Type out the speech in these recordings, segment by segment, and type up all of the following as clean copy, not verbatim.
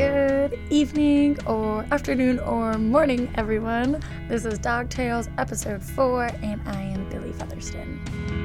Good evening or afternoon or morning, everyone. This is Dog Tales episode 4, and I am Billy Featherston.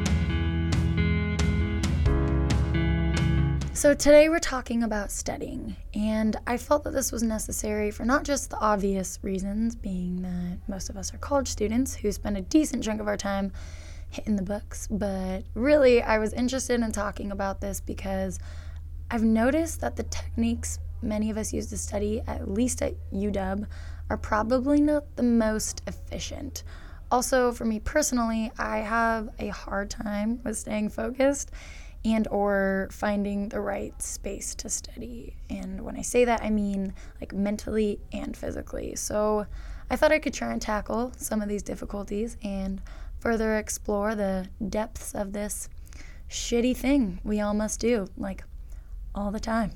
So today we're talking about studying, and I felt that this was necessary for not just the obvious reasons, being that most of us are college students who spend a decent chunk of our time hitting the books, but really I was interested in talking about this because I've noticed that the techniques many of us use to study, at least at UW, are probably not the most efficient. Also, for me personally, I have a hard time with staying focused and or finding the right space to study. And when I say that, I mean like mentally and physically. So I thought I could try and tackle some of these difficulties and further explore the depths of this shitty thing we all must do, like all the time.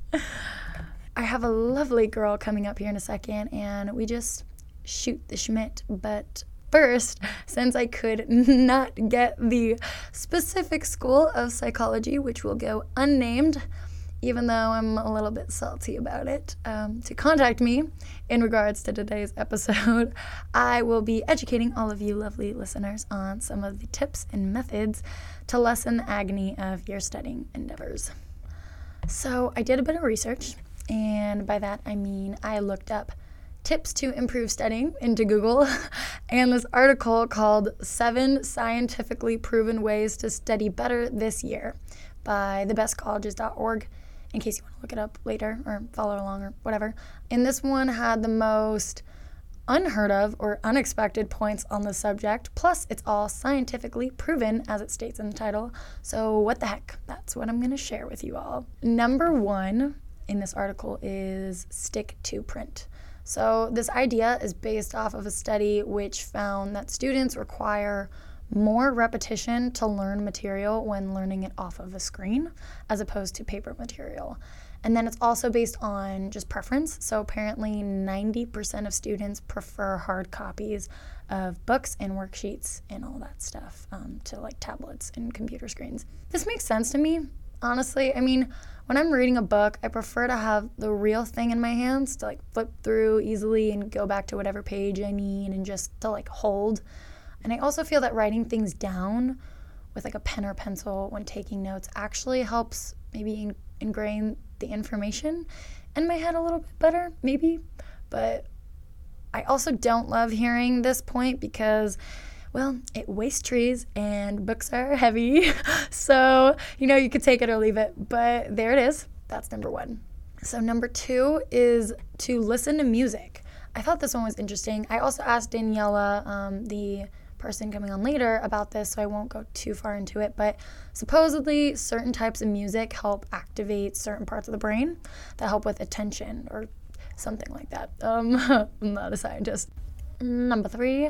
I have a lovely girl coming up here in a second, and we just shoot the schmidt. But first, since I could not get the specific school of psychology, which will go unnamed, even though I'm a little bit salty about it, to contact me in regards to today's episode, I will be educating all of you lovely listeners on some of the tips and methods to lessen the agony of your studying endeavors. So I did a bit of research, and by that I mean I looked up tips to improve studying into Google, and this article called 7 Scientifically Proven Ways to Study Better This Year by thebestcolleges.org, in case you want to look it up later or follow along or whatever. And this one had the most unheard of or unexpected points on the subject, plus it's all scientifically proven, as it states in the title. So what the heck? That's what I'm going to share with you all. Number 1 in this article is stick to print. So this idea is based off of a study which found that students require more repetition to learn material when learning it off of a screen as opposed to paper material. And then it's also based on just preference. So apparently 90% of students prefer hard copies of books and worksheets and all that stuff to like tablets and computer screens. This makes sense to me, honestly. I mean, when I'm reading a book, I prefer to have the real thing in my hands to like flip through easily and go back to whatever page I need and just to like hold. And I also feel that writing things down with like a pen or pencil when taking notes actually helps maybe ingrain the information in my head a little bit better, maybe. But I also don't love hearing this point because, well, it wastes trees and books are heavy. So, you could take it or leave it. But there it is. That's number 1. So number 2 is to listen to music. I thought this one was interesting. I also asked Daniela, the person coming on later, about this, so I won't go too far into it. But supposedly certain types of music help activate certain parts of the brain that help with attention or something like that. I'm not a scientist. Number 3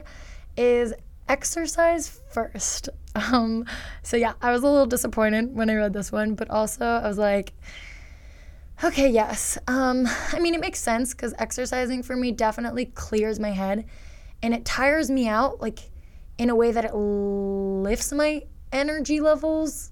is exercise first. So yeah, I was a little disappointed when I read this one, but also I was like, okay, yes. I mean, it makes sense because exercising for me definitely clears my head, and it tires me out, like in a way that it lifts my energy levels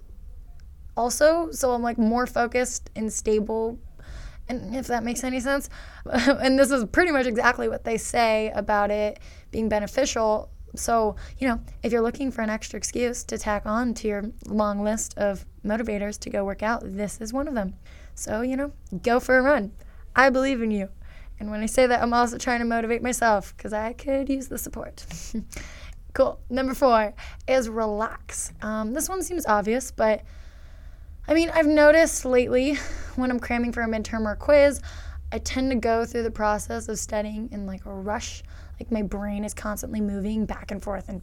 also. So I'm like more focused and stable, and if that makes any sense. And this is pretty much exactly what they say about it being beneficial. So, if you're looking for an extra excuse to tack on to your long list of motivators to go work out, this is one of them. So, go for a run. I believe in you. And when I say that, I'm also trying to motivate myself because I could use the support. Cool. Number 4 is relax. This one seems obvious, but I mean, I've noticed lately when I'm cramming for a midterm or quiz, I tend to go through the process of studying in like a rush. Like my brain is constantly moving back and forth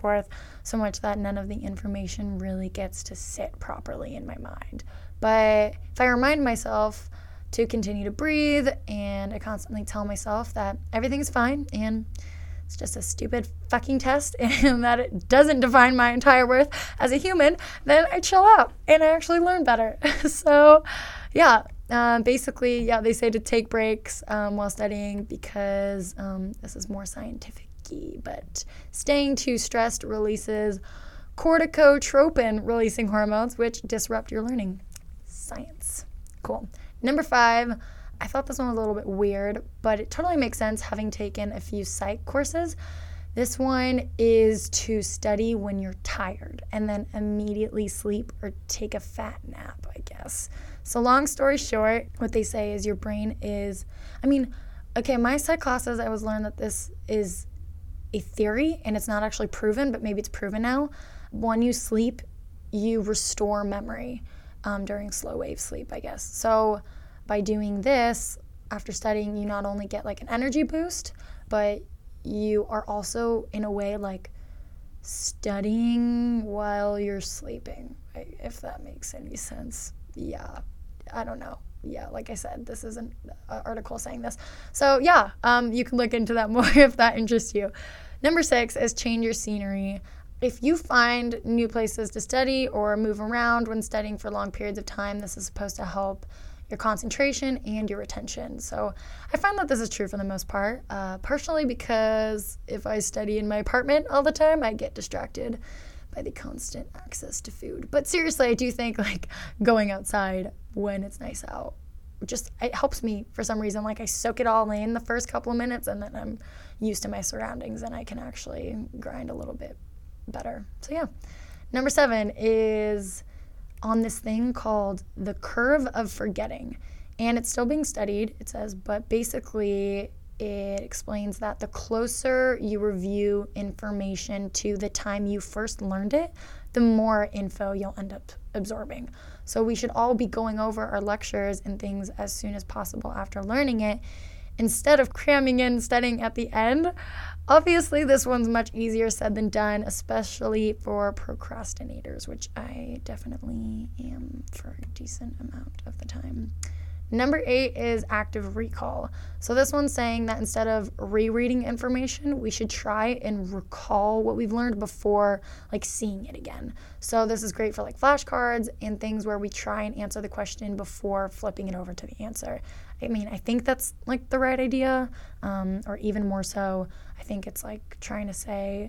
so much that none of the information really gets to sit properly in my mind. But if I remind myself to continue to breathe, and I constantly tell myself that everything's fine and it's just a stupid fucking test and that it doesn't define my entire worth as a human, then I chill out and I actually learn better. So yeah, basically, they say to take breaks while studying because this is more scientific-y, but staying too stressed releases corticotropin-releasing hormones, which disrupt your learning. Science. Cool. Number 5, I thought this one was a little bit weird, but it totally makes sense having taken a few psych courses. This one is to study when you're tired and then immediately sleep or take a fat nap, I guess. So long story short, what they say is your brain is, my psych classes, I was learned that this is a theory and it's not actually proven, but maybe it's proven now. When you sleep, you restore memory during slow wave sleep, I guess. So by doing this, after studying, you not only get like an energy boost, but you are also, in a way, like studying while you're sleeping, if that makes any sense. Yeah, I don't know. Yeah, like I said, this is an article saying this. So yeah, you can look into that more if that interests you. Number 6 is change your scenery. If you find new places to study or move around when studying for long periods of time, this is supposed to help your concentration and your retention. So I find that this is true for the most part, partially because if I study in my apartment all the time, I get distracted by the constant access to food. But seriously, I do think like going outside when it's nice out, it helps me for some reason. Like I soak it all in the first couple of minutes and then I'm used to my surroundings and I can actually grind a little bit better. So yeah. Number 7 is on this thing called the curve of forgetting. And it's still being studied, it says, but basically it explains that the closer you review information to the time you first learned it, the more info you'll end up absorbing. So we should all be going over our lectures and things as soon as possible after learning it, instead of cramming in studying at the end. Obviously, this one's much easier said than done, especially for procrastinators, which I definitely am for a decent amount of the time. Number 8 is active recall. So this one's saying that instead of rereading information, we should try and recall what we've learned before like seeing it again. So this is great for like flashcards and things where we try and answer the question before flipping it over to the answer. I think that's like the right idea, or even more so, I think it's like trying to say,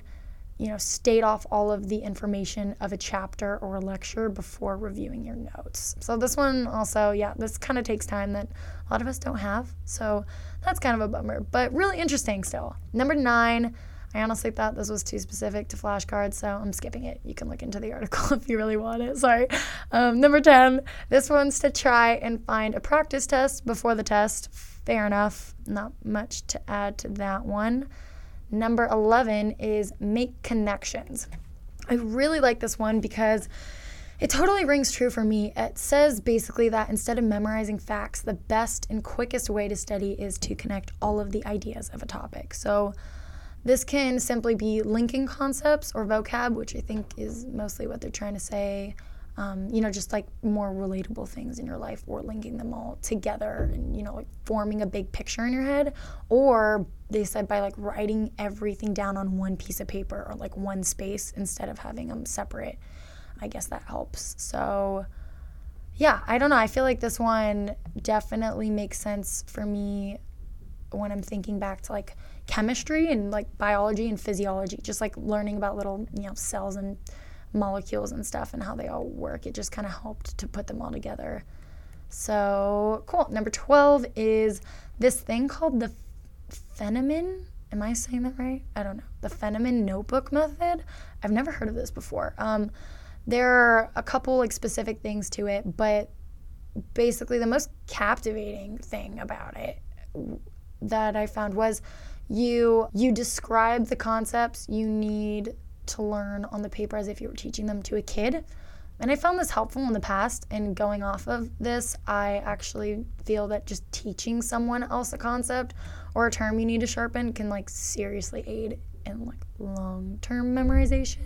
state off all of the information of a chapter or a lecture before reviewing your notes. So this one also, this kind of takes time that a lot of us don't have. So that's kind of a bummer, but really interesting still. Number 9, I honestly thought this was too specific to flashcards, so I'm skipping it. You can look into the article if you really want it. Sorry. Number 10, this one's to try and find a practice test before the test. Fair enough. Not much to add to that one. Number 11 is make connections. I really like this one because it totally rings true for me. It says basically that instead of memorizing facts, the best and quickest way to study is to connect all of the ideas of a topic. So this can simply be linking concepts or vocab, which I think is mostly what they're trying to say. Just like more relatable things in your life, or linking them all together and, like forming a big picture in your head. Or they said by like writing everything down on one piece of paper or like one space instead of having them separate. I guess that helps. So yeah, I don't know. I feel like this one definitely makes sense for me when I'm thinking back to like chemistry and like biology and physiology, just like learning about little, cells and molecules and stuff and how they all work. It just kind of helped to put them all together. So cool. Number 12 is this thing called the Feynman. Am I saying that right? I don't know. The Feynman notebook method. I've never heard of this before. There are a couple like specific things to it, but basically the most captivating thing about it that I found was you describe the concepts you need to learn on the paper as if you were teaching them to a kid. And I found this helpful in the past, and going off of this, I actually feel that just teaching someone else a concept or a term you need to sharpen can like seriously aid in like long-term memorization.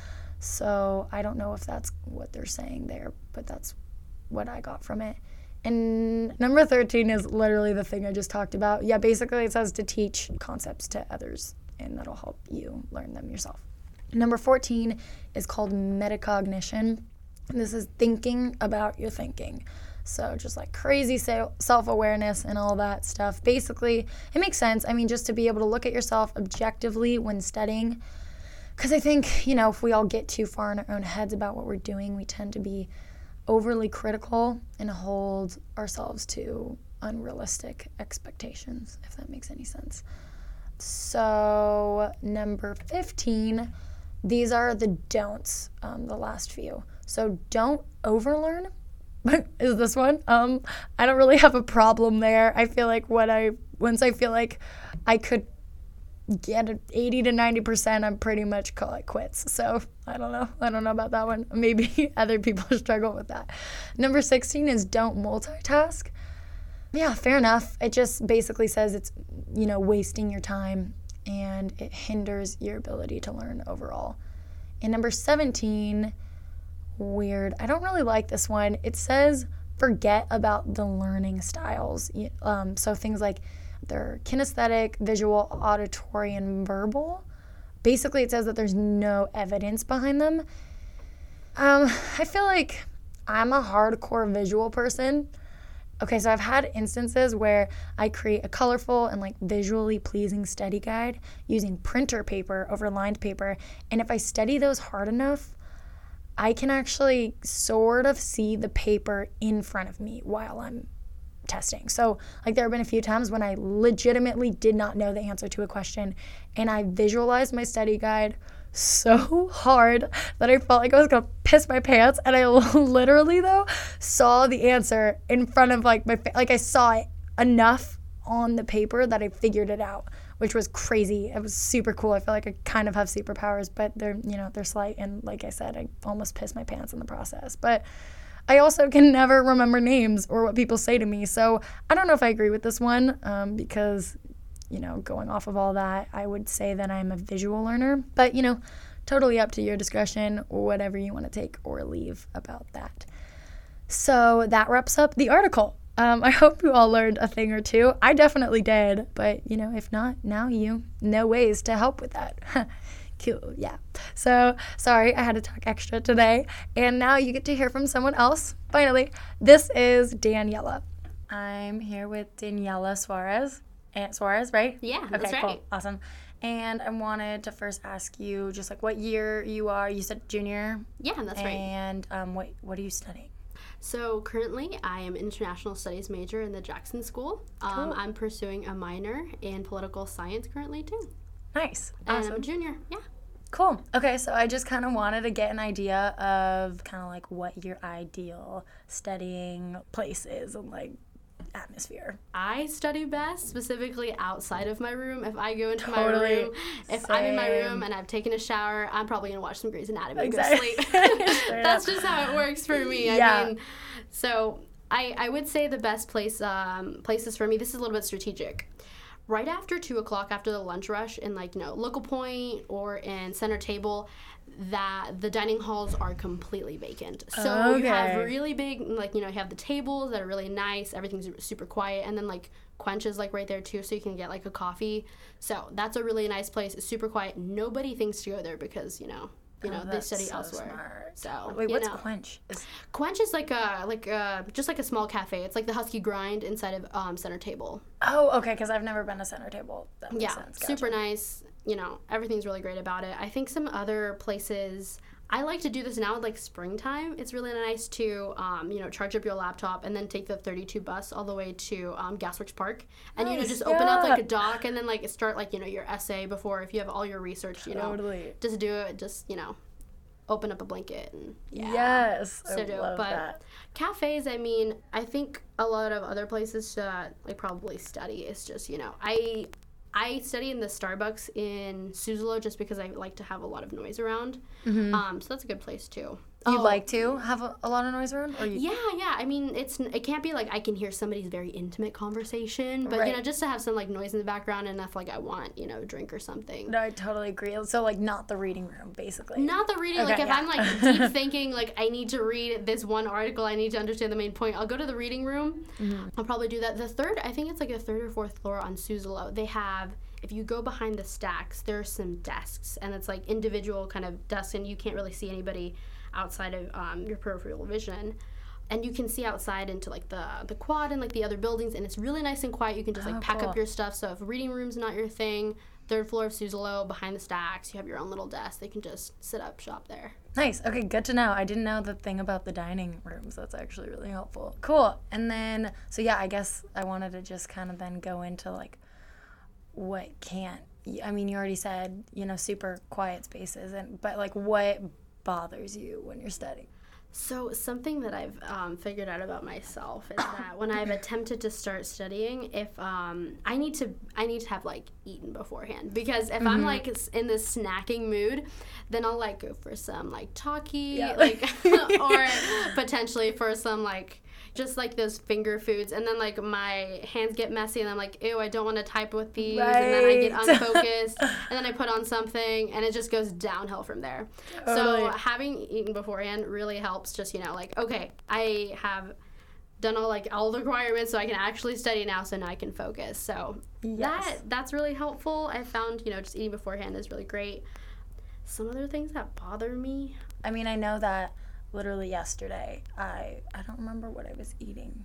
So I don't know if that's what they're saying there, but that's what I got from it. And number 13 is literally the thing I just talked about. Yeah, basically it says to teach concepts to others, and that'll help you learn them yourself. Number 14 is called metacognition. This is thinking about your thinking. So just like crazy self-awareness and all that stuff. Basically, it makes sense. Just to be able to look at yourself objectively when studying. Because I think, if we all get too far in our own heads about what we're doing, we tend to be overly critical and hold ourselves to unrealistic expectations, if that makes any sense. So number 15, these are the don'ts, the last few. So don't overlearn is this one. I don't really have a problem there. I feel like once I feel like I could get an 80 to 90%, I'm pretty much call it quits. So I don't know about that one. Maybe other people struggle with that. Number 16 is don't multitask. Yeah, fair enough. It just basically says it's, wasting your time and it hinders your ability to learn overall. And number 17, weird. I don't really like this one. It says forget about the learning styles. So things like they're kinesthetic, visual, auditory, and verbal. Basically, it says that there's no evidence behind them. I feel like I'm a hardcore visual person. Okay, so I've had instances where I create a colorful and visually pleasing study guide using printer paper over lined paper. And if I study those hard enough, I can actually sort of see the paper in front of me while I'm testing. So there have been a few times when I legitimately did not know the answer to a question and I visualized my study guide so hard that I felt like I was gonna piss my pants, and I literally though saw the answer in front of my I saw it enough on the paper that I figured it out, which was crazy. It was super cool. I feel like I kind of have superpowers, but they're slight, and like I said, I almost pissed my pants in the process. But I also can never remember names or what people say to me, so I don't know if I agree with this one, because going off of all that, I would say that I'm a visual learner. But, totally up to your discretion, whatever you want to take or leave about that. So that wraps up the article. I hope you all learned a thing or two. I definitely did. But, if not, now you know ways to help with that. Cool, yeah. So, sorry, I had to talk extra today. And now you get to hear from someone else. Finally, this is Daniela. I'm here with Daniela Suarez. Suarez, right? Yeah, that's okay, right. Cool. Awesome. And I wanted to first ask you just what year you are. You said junior? Yeah, that's right. And what are you studying? So currently I am international studies major in the Jackson School. Cool. I'm pursuing a minor in political science currently too. Nice. And Awesome. I'm a junior, yeah. Cool. Okay, so I just kind of wanted to get an idea of kind of what your ideal studying place is and atmosphere. I study best specifically outside of my room. If I go into my Totally. room, if Same. I'm in my room and I've taken a shower, I'm probably going to watch some Grey's Anatomy and Exactly. go to sleep. Straight That's up. just how it works for me. Yeah. I mean, so I would say the best places for me, this is a little bit strategic. Right after 2 o'clock, after the lunch rush in Local Point or in Center Table, that the dining halls are completely vacant. So you have really big, you have the tables that are really nice, everything's super quiet, and then Quench is right there too, so you can get a coffee. So that's a really nice place. It's super quiet. Nobody thinks to go there because they study so elsewhere. Smart. So wait, what's Quench? Quench is just a small cafe. It's like the Husky Grind inside of Center Table. Oh, okay, because I've never been to Center Table. That makes sense. Gotcha. Super nice. Everything's really great about it. I think some other places, I like to do this now with springtime. It's really nice to, charge up your laptop and then take the 32 bus all the way to Gasworks Park. And, Nice. just open up a doc and then start your essay before, if you have all your research, Totally. just do it, just, open up a blanket and Yes. So love but that. Cafes, I think a lot of other places to probably study is just, I study in the Starbucks in Suzzallo just because I like to have a lot of noise around. So that's a good place too. You like to have a lot of noise around? Or you... Yeah. I mean, it can't be I can hear somebody's very intimate conversation, but Right. just to have some noise in the background enough I want a drink or something. No, I totally agree. So not the reading room, basically. Not the reading. Okay, if yeah. I'm deep thinking, I need to read this one article, I need to understand the main point, I'll go to the reading room. I'll probably do that. The third, I think it's the third or fourth floor on Suzzallo, they have, if you go behind the stacks, there's some desks, and it's individual kind of desks, and you can't really see anybody outside of your peripheral vision. And you can see outside into the quad and the other buildings, and it's really nice and quiet. You can just pack cool. up your stuff. So if reading room's not your thing, third floor of Suzzallo, behind the stacks. You have your own little desk. They can just sit up shop there. Nice. Okay, good to know. I didn't know the thing about the dining rooms. That's actually really helpful. Cool. And then, so yeah, I guess I wanted to just kind of then go into like what can't, I mean, you already said, you know, super quiet spaces, but like what bothers you when you're studying? So something that I've figured out about myself is that when I've attempted to start studying, if I need to have like eaten beforehand, because if I'm like in this snacking mood, then I'll like go for some like Taki, like or potentially for some like just like those finger foods, and then like my hands get messy and I'm like, ew, I don't want to type with these, and then I get unfocused and then I put on something and it just goes downhill from there. So having eaten beforehand really helps, just, you know, like, okay, I have done all the requirements so I can actually study now, so now I can focus. So that's really helpful. I found, you know, just eating beforehand is really great. Some other things that bother me, I mean, I know that literally yesterday, I don't remember what I was eating.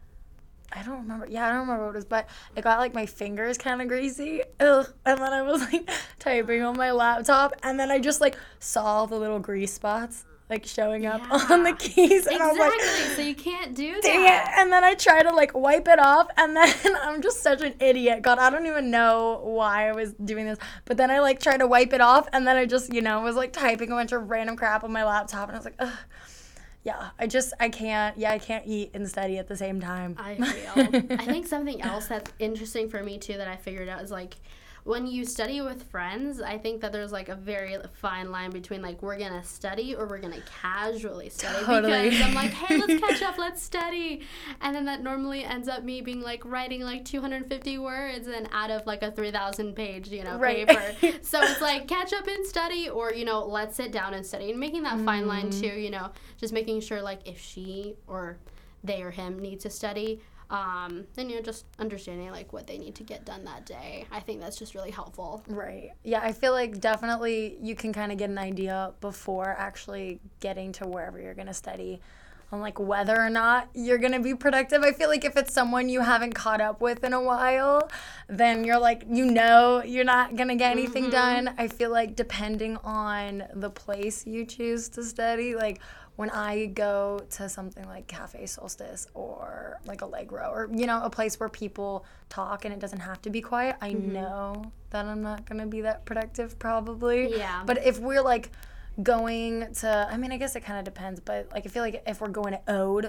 I don't remember what it was, but it got like my fingers kind of greasy. Ugh. And then I was like typing on my laptop, and then I just like saw the little grease spots like showing up on the keys, and I was like, so you can't do that. Dang it. And then I try to like wipe it off, and then I'm just such an idiot. God, I don't even know why I was doing this, but then I like tried to wipe it off, and then I just, you know, was like typing a bunch of random crap on my laptop, and I was like, ugh. Yeah, I can't eat and study at the same time. I feel. I think something else that's interesting for me, too, that I figured out is, like, when you study with friends, I think that there's, like, a very fine line between, like, we're going to study or we're going to casually study. Totally. Because I'm like, hey, let's catch up, let's study. And then that normally ends up me being, like, writing, like, 250 words and out of, like, a 3,000-page, you know, paper. So it's, like, catch up and study, or, you know, let's sit down and study. And making that fine line, too, you know, just making sure, like, if she or they or him need to study, then, you know, just understanding, like, what they need to get done that day. I think that's just really helpful. Right. Yeah, I feel like definitely you can kind of get an idea before actually getting to wherever you're going to study on, like, whether or not you're going to be productive. I feel like if it's someone you haven't caught up with in a while, then you're like, you know, you're not going to get anything done. I feel like depending on the place you choose to study, like, when I go to something like Cafe Solstice or like Allegro, or, you know, a place where people talk and it doesn't have to be quiet, I know that I'm not going to be that productive probably. Yeah. But if we're like going to, I mean, I guess it kind of depends, but like I feel like if we're going to Ode,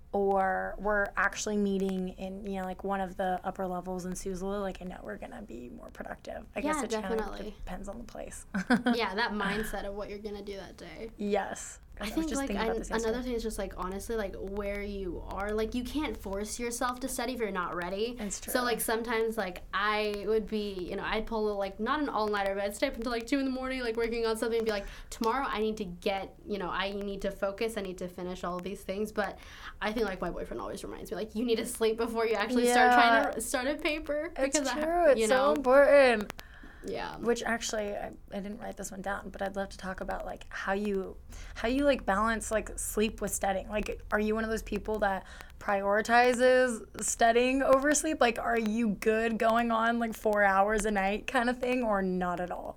or we're actually meeting in, you know, like one of the upper levels in Suzzallo, like I know we're going to be more productive. I guess it kind of depends on the place. Yeah, that mindset of what you're going to do that day. Yes. I think, like, another thing is just, like, honestly, like, where you are. Like, you can't force yourself to study if you're not ready. That's true. So, like, sometimes, like, I would be, you know, I'd pull, like, not an all-nighter, but I'd stay up until, like, 2 in the morning, like, working on something and be like, tomorrow I need to get, you know, I need to focus, I need to finish all of these things. But I think, like, my boyfriend always reminds me, like, you need to sleep before you actually start trying to start a paper. It's true. It's so important. Yeah. Which actually, I didn't write this one down, but I'd love to talk about, like, how you like balance, like, sleep with studying. Like, are you one of those people that prioritizes studying over sleep? Like, are you good going on, like, 4 hours a night kind of thing, or not at all?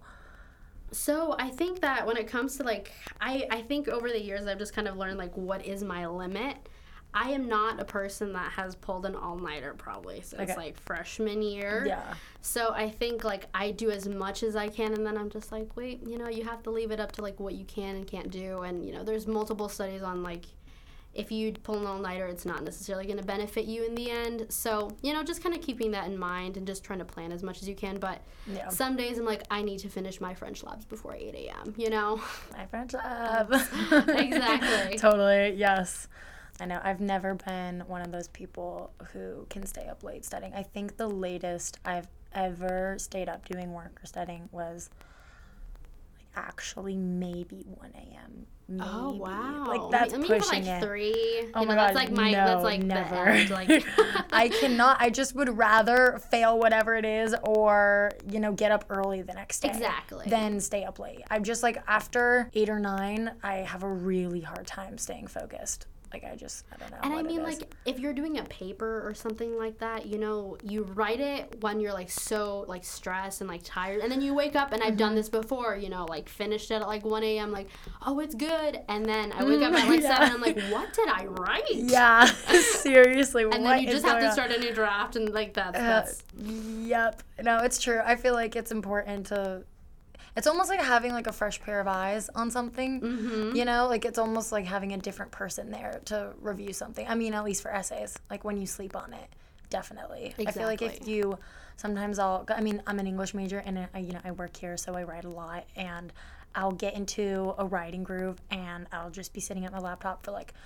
So I think that when it comes to, like, I think over the years I've just kind of learned, like, what is my limit. I am not a person that has pulled an all-nighter probably since, like, freshman year. Yeah. So I think, like, I do as much as I can, and then I'm just like, wait, you know, you have to leave it up to, like, what you can and can't do. And, you know, there's multiple studies on, like, if you pull an all-nighter, it's not necessarily going to benefit you in the end. So, you know, just kind of keeping that in mind and just trying to plan as much as you can. But some days I'm like, I need to finish my French labs before 8 a.m., you know? My French lab. Exactly. Totally, yes. I know. I've never been one of those people who can stay up late studying. I think the latest I've ever stayed up doing work or studying was, like, actually maybe 1 a.m. Maybe. Oh, wow. Like, that's pushing even, like, it. 3. Oh, you my know, God, that's like never. The end. Like, I cannot. I just would rather fail whatever it is, or, you know, get up early the next day. Exactly. Than stay up late. I'm just, like, after 8 or 9, I have a really hard time staying focused. Like, I don't know. And what I mean, it is. like, if you're doing a paper or something like that, you know, you write it when you're, like, so, like, stressed and, like, tired. And then you wake up, and I've done this before, you know, like, finished it at, like, 1 a.m., like, oh, it's good. And then I wake up at, like, 7, I'm like, what did I write? Yeah, seriously, and then you just have to start a new draft, and, like, that's... Yep. No, it's true. I feel like it's important to... It's almost like having, like, a fresh pair of eyes on something, you know? Like, it's almost like having a different person there to review something. I mean, at least for essays. Like, when you sleep on it, definitely. Exactly. I feel like if you... Sometimes I mean, I'm an English major, and, I work here, so I write a lot, and I'll get into a writing groove, and I'll just be sitting at my laptop for, like,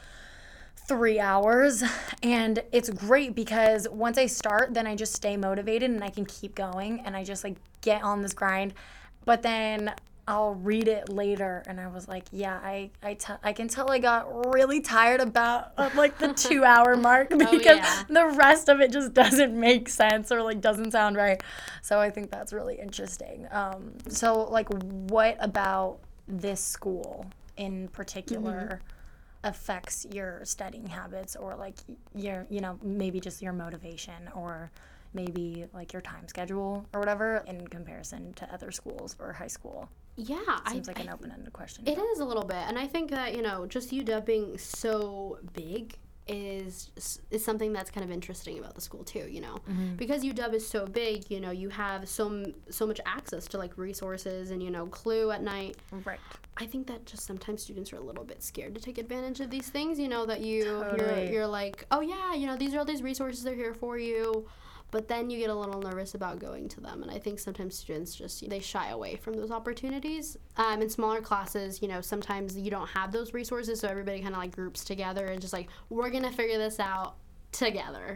3 hours, and it's great because once I start, then I just stay motivated, and I can keep going, and I just, like, get on this grind. But then I'll read it later, and I was like, yeah, I can tell I got really tired about like the 2-hour mark because the rest of it just doesn't make sense or like doesn't sound right. So I think that's really interesting. So like, what about this school in particular affects your studying habits, or like your, maybe just your motivation, or maybe like your time schedule or whatever in comparison to other schools or high school? Yeah. Seems like an open-ended question. It is a little bit. And I think that, just UW being so big is something that's kind of interesting about the school too, because UW is so big, you have so much access to like resources and, Clue at night. Right. I think that just sometimes students are a little bit scared to take advantage of these things, that you're like, oh yeah, these are all these resources, they're here for you. But then you get a little nervous about going to them. And I think sometimes students they shy away from those opportunities. In smaller classes, sometimes you don't have those resources, so everybody kind of like groups together and just like, we're going to figure this out together,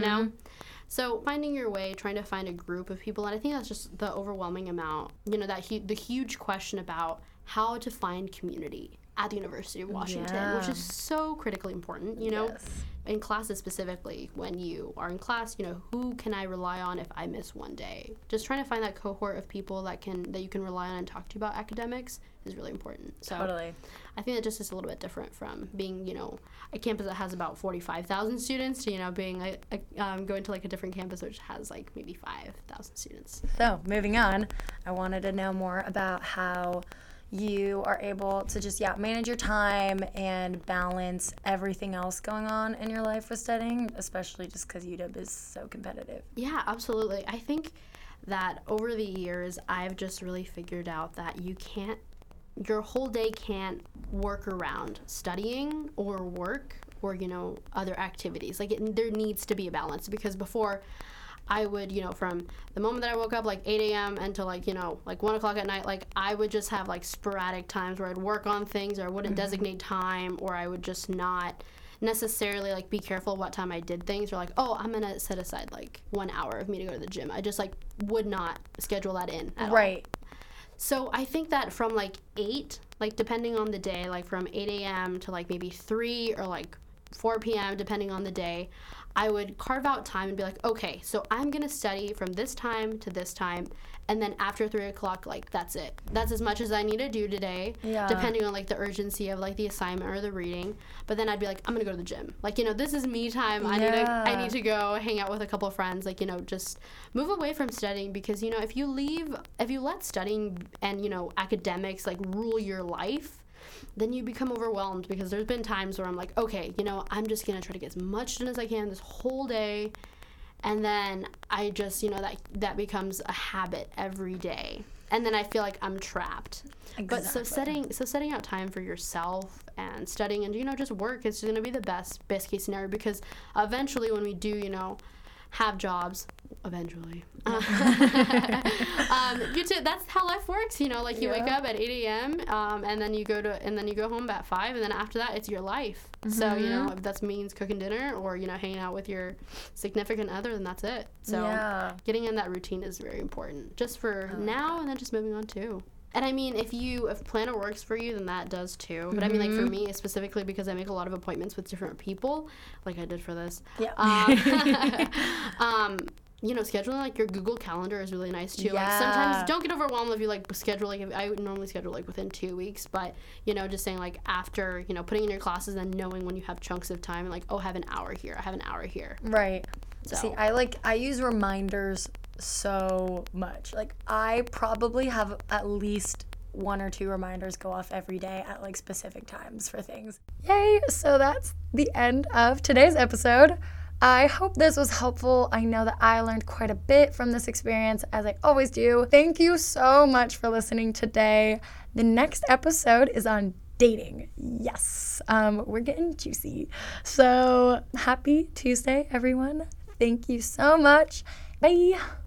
So finding your way, trying to find a group of people, and I think that's just the overwhelming amount, the huge question about how to find community at the University of Washington, which is so critically important, Yes. In classes specifically. When you are in class, who can I rely on if I miss one day? Just trying to find that cohort of people that you can rely on and talk to about academics is really important. So totally. I think that just is a little bit different from being, a campus that has about 45,000 students to, being going to like a different campus which has like maybe 5,000 students. So moving on, I wanted to know more about how you are able to just manage your time and balance everything else going on in your life with studying, especially just because UW is so competitive. Yeah, absolutely. I think that over the years, I've just really figured out that your whole day can't work around studying or work or, other activities. Like there needs to be a balance, because before I would, from the moment that I woke up, like 8 a.m. until like 1 o'clock at night, like I would just have like sporadic times where I'd work on things, or I wouldn't designate time, or I would just not necessarily like be careful what time I did things, or like, oh, I'm going to set aside like 1 hour of me to go to the gym. I just like would not schedule that in at all. Right. So I think that from like 8, like depending on the day, like from 8 a.m. to like maybe 3 or like 4 p.m. depending on the day, I would carve out time and be like, okay, so I'm going to study from this time to this time, and then after 3 o'clock, like, that's it. That's as much as I need to do today, depending on, like, the urgency of, like, the assignment or the reading. But then I'd be like, I'm going to go to the gym. Like, this is me time. I need to go hang out with a couple of friends. Like, just move away from studying, because, if you let studying and, academics, like, rule your life, then you become overwhelmed, because there's been times where I'm like, okay, I'm just going to try to get as much done as I can this whole day. And then I just, that becomes a habit every day. And then I feel like I'm trapped. Exactly. But so setting out time for yourself and studying and, just work is going to be the best case scenario, because eventually when we do, have jobs, eventually. That's how life works, like you wake up at 8 a.m. And then you go home at 5, and then after that it's your life. So, if that means cooking dinner or, hanging out with your significant other, then that's it. So getting in that routine is very important, just for now, and then just moving on too. And I mean, if planner works for you, then that does too. But I mean, like for me, specifically because I make a lot of appointments with different people, like I did for this. Yeah. scheduling like your Google Calendar is really nice too. Yeah. Like sometimes don't get overwhelmed if you like schedule, like if I would normally schedule like within 2 weeks, but just saying like after, putting in your classes and knowing when you have chunks of time and like, oh, I have an hour here. Right. So. See, I use reminders so much. Like I probably have at least 1 or 2 reminders go off every day at like specific times for things. Yay! So that's the end of today's episode. I hope this was helpful. I know that I learned quite a bit from this experience, as I always do. Thank you so much for listening today. The next episode is on dating. Yes, we're getting juicy. So happy Tuesday, everyone. Thank you so much. Bye.